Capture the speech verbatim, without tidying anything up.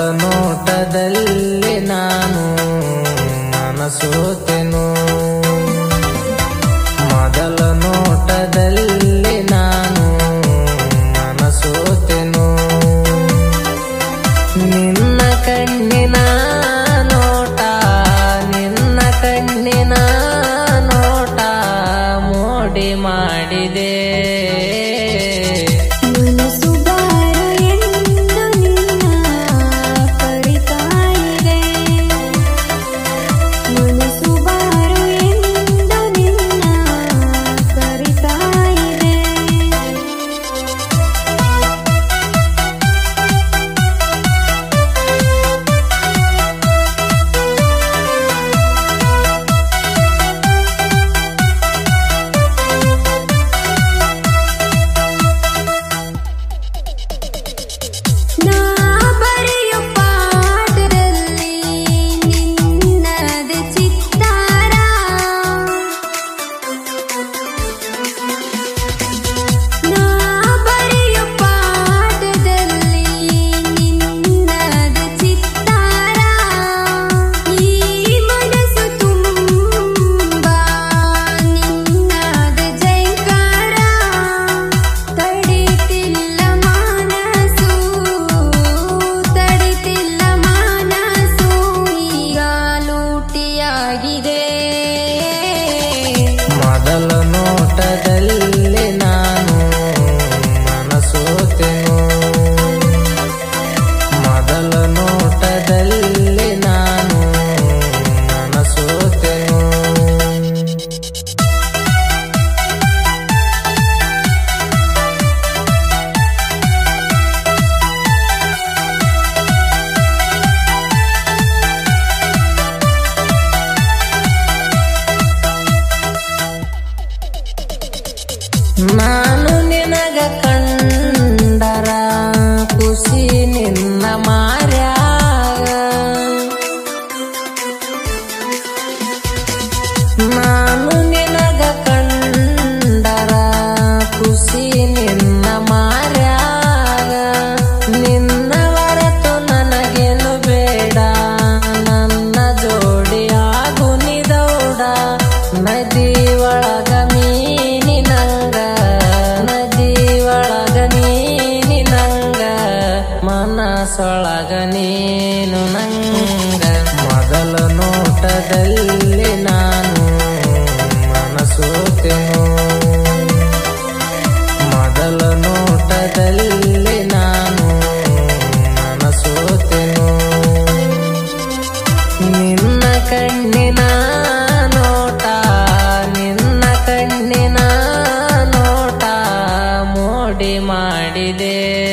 ನೋಟದಲ್ಲಿ ನಾನು ಮನಸೋತೆನು ಮೊದಲ ನೋಟದಲ್ಲಿ ನಾನು ಮನಸೋತೆನು ನಿನ್ನ ಕಣ್ಣಿನ ನೋಟ ನಿನ್ನ ಕಣ್ಣಿನ ನೋಟ ಮೋಡಿ ಮಾಡಿದೆ ಮೊದಲ ನೋಟದಲ್ಲಿ ನಾನು ಮನಸೋತೆನು ಮೊದಲ ನೋಟದಲ್ಲಿ ನಾನು ಮನಸೋತೆನು ನಾನು ನಿನಗ ಕಂಡರ ಖುಷಿ ನಿನ್ನ ಮಾರ್ಯಾಗ ನಾನು ನಿನಗ ಕಂಡರ ಖುಷಿ ನಿನ್ನ ಮಾರ್ಯಾಗ ನಿನ್ನ ಹೊರತು ನನಗೇನು ಬೇಡ ನನ್ನ ಜೋಡಿಯಾಗು ನಿದೌಡ ನದಿ ಒಳಗ ಮನಸೊಳಗ ನೀನು ನಂಗ ಮೊದಲ ನೋಟದಲ್ಲಿ ನಾನು ಮನಸೋತೆನು ಮೊದಲ ನೋಟದಲ್ಲಿ ನಾನು ಮನಸೋತೆನು ನಿನ್ನ ಕಣ್ಣಿನ ನೋಟ ನಿನ್ನ ಕಣ್ಣಿನ ನೋಟ ಮೋಡಿ ಮಾಡಿದೆ